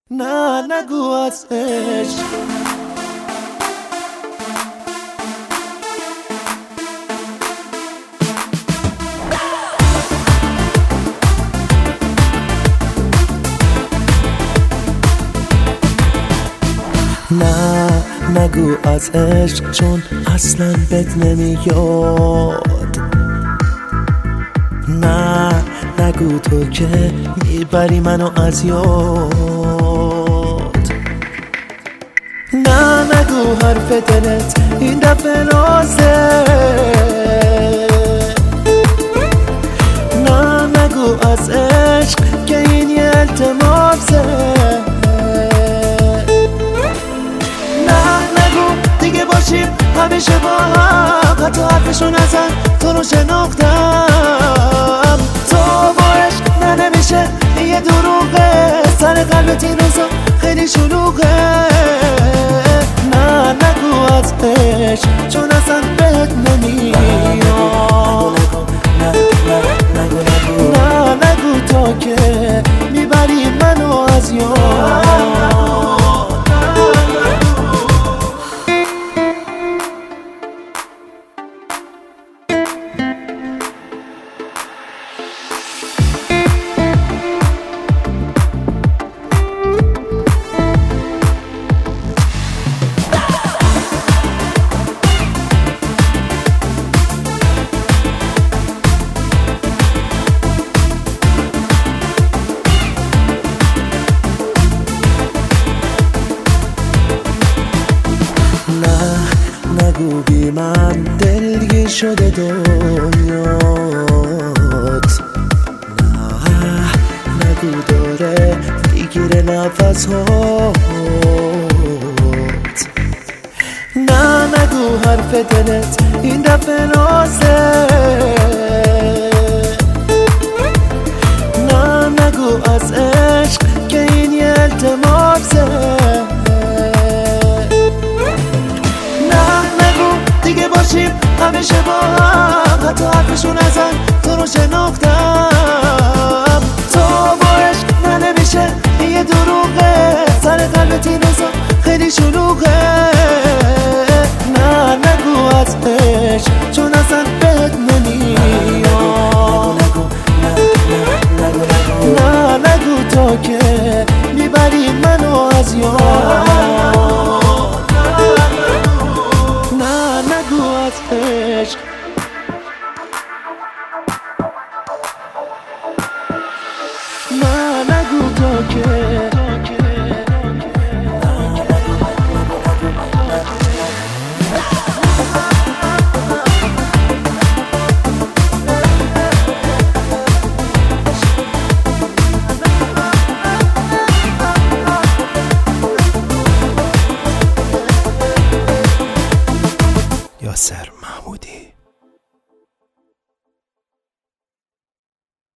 نه نگو از عشق. نه نگو از عشق، چون اصلا بد نمیاد. نه نگو تو که میبری منو از یاد. نه نگو حرف دلت این دفعه رازه. نه نگو از عشق که این یه التماسه. دیگه باشیم همیشه با هم، حتی حرفشو نزن تو رو شناختم. تو با عشق نه نمیشه، این یه دروغه، سر قلبت این روزا خیلی شلوغه. نه نگو از عشق، چون اصلا بهت نمیاد. نه نگو تا که میبری منو از یاد. نگو بی من دلگیر شده دنیات. نه نگو داره میگیره نفس هات. نه نگو حرف دلت این دفعه رازه. نه نگو از عشق که این یه التماسه. دیگه باشیم همیشه با هم، حتی حرفشو نزن تو رو شناختم. تو با عشق نه نمیشه، این یه دروغه، سر قلبت این روزا خیلی شلوغه. نه نگو از عشق، چون اصلا بهت نمیاد. نه نگو تا که میبری منو از یاد. عشق نه نگو تا که یاسر